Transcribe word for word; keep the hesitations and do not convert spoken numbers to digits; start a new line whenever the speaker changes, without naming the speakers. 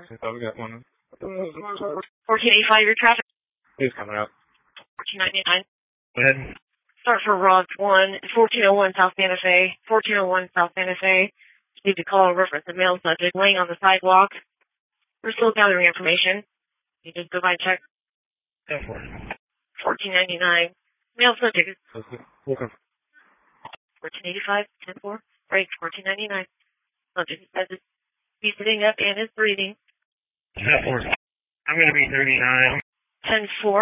I thought we got one.
fourteen eighty-five, your traffic.
He's coming up.
fourteen ninety-nine.
Go ahead.
Start for Rod one, fourteen oh one South Santa Fe. fourteen oh one South Santa Fe. Need to call a reference a male subject laying on the sidewalk. We're still gathering information. You just go by and check.
Go for it.
fourteen ninety-nine. Male subject.
Welcome.
fourteen eighty-five, ten four. Break, fourteen ninety-nine. Subject says he's sitting up and is breathing.
ten four. I'm going to be thirty-nine.
ten four.